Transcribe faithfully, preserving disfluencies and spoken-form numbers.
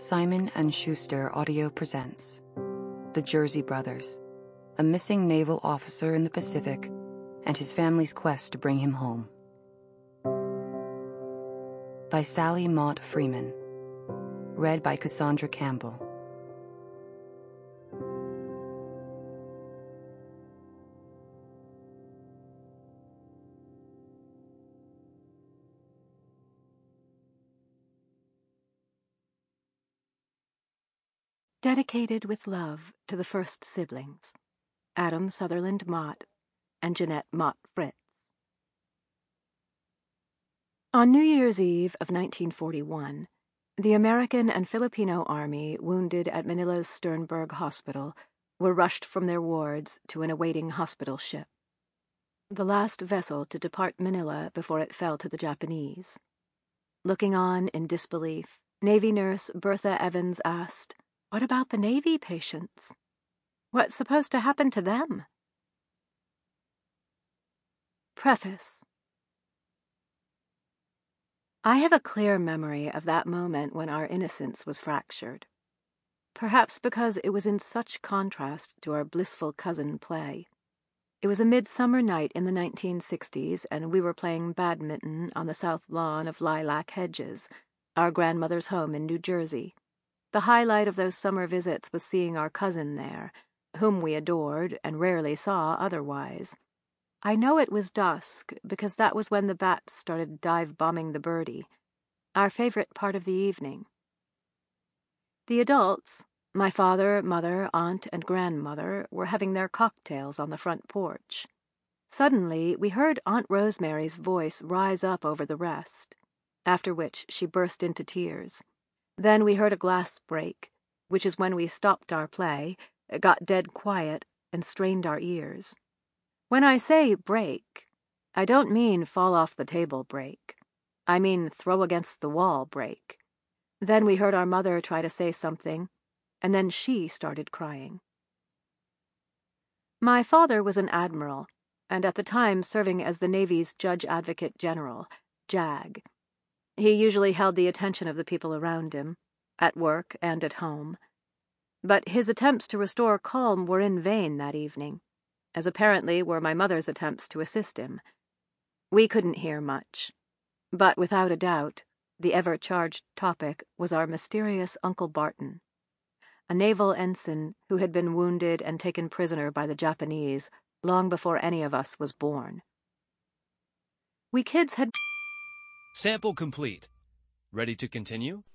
Simon and Schuster Audio presents The Jersey Brothers, a missing naval officer in the Pacific and his family's quest to bring him home. By Sally Mott Freeman. Read by Cassandra Campbell. Dedicated with love to the first siblings, Adam Sutherland Mott and Jeanette Mott Fritz. On New Year's Eve of nineteen forty-one, the American and Filipino Army wounded at Manila's Sternberg Hospital were rushed from their wards to an awaiting hospital ship, the last vessel to depart Manila before it fell to the Japanese. Looking on in disbelief, Navy nurse Bertha Evans asked, "What about the Navy patients? What's supposed to happen to them?" Preface. I have a clear memory of that moment when our innocence was fractured. Perhaps because it was in such contrast to our blissful cousin play. It was a midsummer night in the nineteen sixties, and we were playing badminton on the south lawn of Lilac Hedges, our grandmother's home in New Jersey. The highlight of those summer visits was seeing our cousin there, whom we adored and rarely saw otherwise. I know it was dusk because that was when the bats started dive-bombing the birdie, our favorite part of the evening. The adults, my father, mother, aunt, and grandmother, were having their cocktails on the front porch. Suddenly, we heard Aunt Rosemary's voice rise up over the rest, after which she burst into tears. Then we heard a glass break, which is when we stopped our play, got dead quiet, and strained our ears. When I say break, I don't mean fall off the table break. I mean throw against the wall break. Then we heard our mother try to say something, and then she started crying. My father was an admiral, and at the time serving as the Navy's Judge Advocate General, J A G. He usually held the attention of the people around him, at work and at home. But his attempts to restore calm were in vain that evening, as apparently were my mother's attempts to assist him. We couldn't hear much, but without a doubt, the ever-charged topic was our mysterious Uncle Barton, a naval ensign who had been wounded and taken prisoner by the Japanese long before any of us was born. We kids had... Sample complete. Ready to continue?